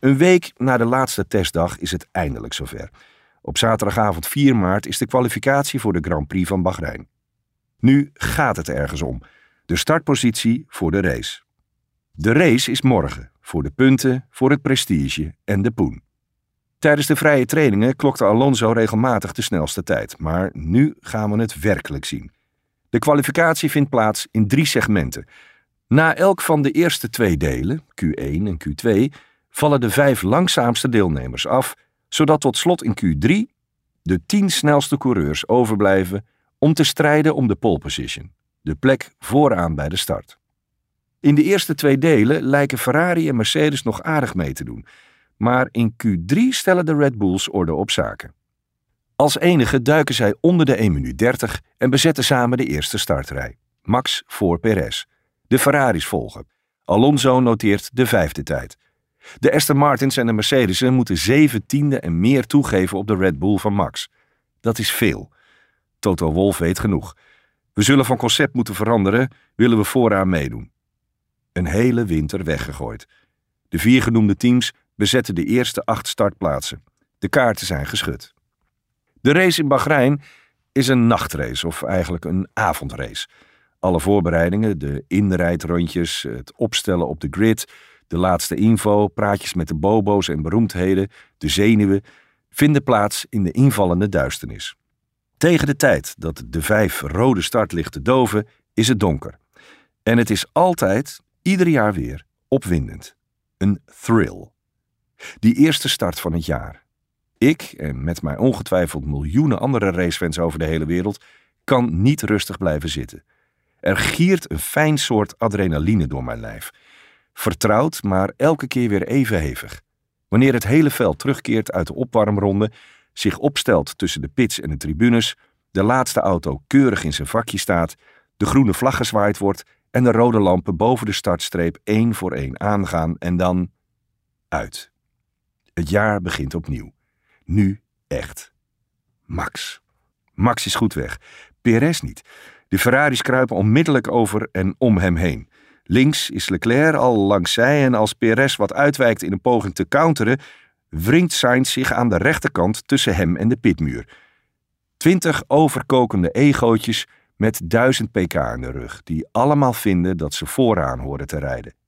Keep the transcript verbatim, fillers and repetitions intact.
Een week na de laatste testdag is het eindelijk zover. Op zaterdagavond vier maart is de kwalificatie voor de Grand Prix van Bahrein. Nu gaat het ergens om. De startpositie voor de race. De race is morgen, voor de punten, voor het prestige en de poen. Tijdens de vrije trainingen klokte Alonso regelmatig de snelste tijd, maar nu gaan we het werkelijk zien. De kwalificatie vindt plaats in drie segmenten. Na elk van de eerste twee delen, Q één en Q twee, vallen de vijf langzaamste deelnemers af, zodat tot slot in Q drie de tien snelste coureurs overblijven om te strijden om de pole position, de plek vooraan bij de start. In de eerste twee delen lijken Ferrari en Mercedes nog aardig mee te doen, maar in Q drie stellen de Red Bulls orde op zaken. Als enige duiken zij onder de één minuut dertig en bezetten samen de eerste startrij. Max voor Perez. De Ferraris volgen. Alonso noteert de vijfde tijd. De Aston Martins en de Mercedesen moeten zeven tiende en meer toegeven op de Red Bull van Max. Dat is veel. Toto Wolff weet genoeg. We zullen van concept moeten veranderen, willen we vooraan meedoen. Een hele winter weggegooid. De vier genoemde teams bezetten de eerste acht startplaatsen. De kaarten zijn geschud. De race in Bahrein is een nachtrace, of eigenlijk een avondrace. Alle voorbereidingen, de inrijdrondjes, het opstellen op de grid, de laatste info, praatjes met de bobo's en beroemdheden, de zenuwen, vinden plaats in de invallende duisternis. Tegen de tijd dat de vijf rode startlichten doven, is het donker. En het is altijd, ieder jaar weer, opwindend. Een thrill. Die eerste start van het jaar. Ik, en met mij ongetwijfeld miljoenen andere racefans over de hele wereld, kan niet rustig blijven zitten. Er giert een fijn soort adrenaline door mijn lijf. Vertrouwd, maar elke keer weer even hevig. Wanneer het hele veld terugkeert uit de opwarmronde, zich opstelt tussen de pits en de tribunes, de laatste auto keurig in zijn vakje staat, de groene vlag gezwaaid wordt en de rode lampen boven de startstreep één voor één aangaan en dan uit. Het jaar begint opnieuw. Nu echt. Max. Max is goed weg. Perez niet. De Ferraris kruipen onmiddellijk over en om hem heen. Links is Leclerc al langs zij en als Perez wat uitwijkt in een poging te counteren, wringt Sainz zich aan de rechterkant tussen hem en de pitmuur. Twintig overkokende egootjes met duizend pk in de rug, die allemaal vinden dat ze vooraan horen te rijden.